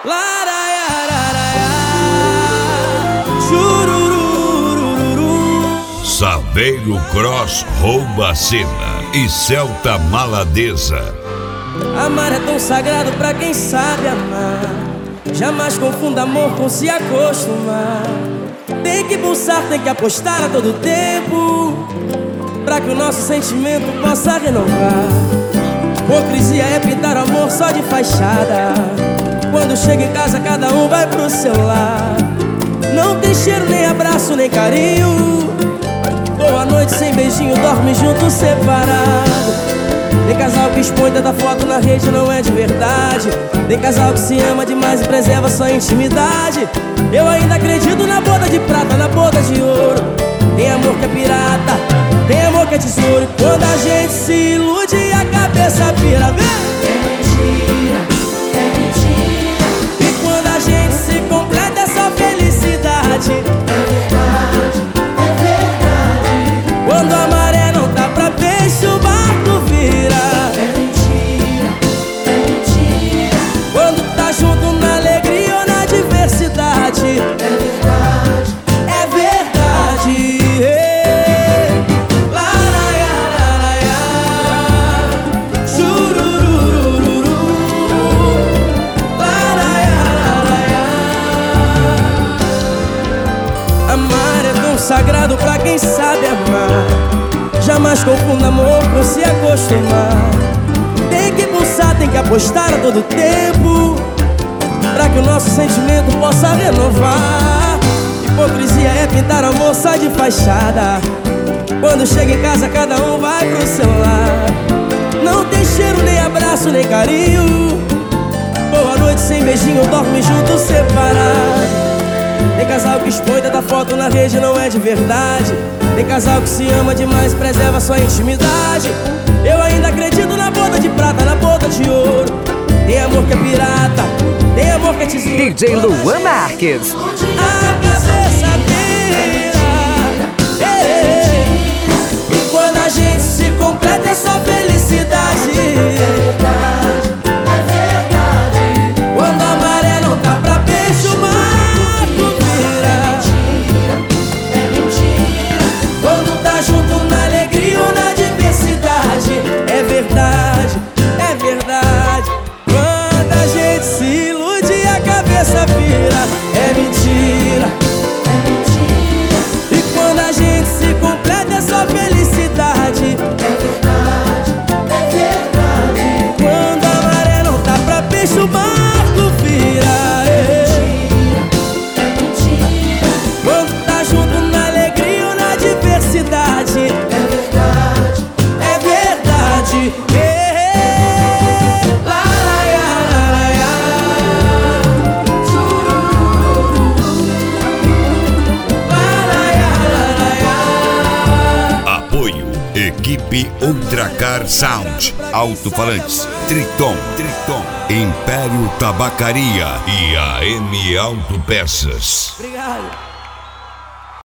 Saveiro Cross rouba a cena e Celta Maladeza. Amar é tão sagrado pra quem sabe amar. Jamais confunda amor com se acostumar. Tem que pulsar, tem que apostar a todo tempo, pra que o nosso sentimento possa renovar. Hipocrisia é pintar o amor só de fachada. Quando chega em casa cada um vai pro seu lar. Não tem cheiro, nem abraço, nem carinho. Boa noite sem beijinho, dorme junto separado. Tem casal que expõe tanta foto na rede, não é de verdade. Tem casal que se ama demais e preserva sua intimidade. Eu ainda acredito na boda de prata, na boda de ouro. Tem amor que é pirata, tem amor que é tesouro. E quando a gente se ilude a cabeça vira, vem! É mentira, é mentira. E quando a gente se completa essa felicidade, É verdade, é verdade. quando a maré não tá pra peixe, o barco vira. É mentira, é mentira. Quando tá junto na alegria ou na diversidade, É verdade, é verdade. Amar é tão sagrado pra quem sabe amar. Jamais confunda amor com se acostumar. Tem que pulsar, tem que apostar a todo tempo, pra que o nosso sentimento possa renovar. Hipocrisia é pintar amor só de fachada. Quando chega em casa cada um vai pro seu lar. Não tem cheiro, nem abraço, nem carinho. Boa noite sem beijinho, dorme junto separado. Tem casal que expõe tanta foto na rede, não é de verdade. Tem casal que se ama demais, preserva sua intimidade. Eu ainda acredito na boda de prata, na boda de ouro. Tem amor que é pirata, tem amor que é tesouro. DJ Luan Marques. A cabeça vira. E quando a gente se completa é só felicidade. é verdade. Quando a maré não tá pra peixe, o barco vira. É mentira, Quando tá junto na alegria ou na diversidade, é verdade, é verdade. Quando a gente se ilude a cabeça vira. É mentira. é mentira. E quando a gente se completa é só felicidade. É verdade, é verdade. Quando a maré não tá pra peixe, o barco vira. É mentira, Quando tá junto na alegria ou na diversidade, é verdade. é verdade. Lá, lá, lá, lá, lá, lá. Apoio Equipe Ultracar Sound, alto-falantes Triton, Império Tabacaria e AM Autopeças. Obrigado.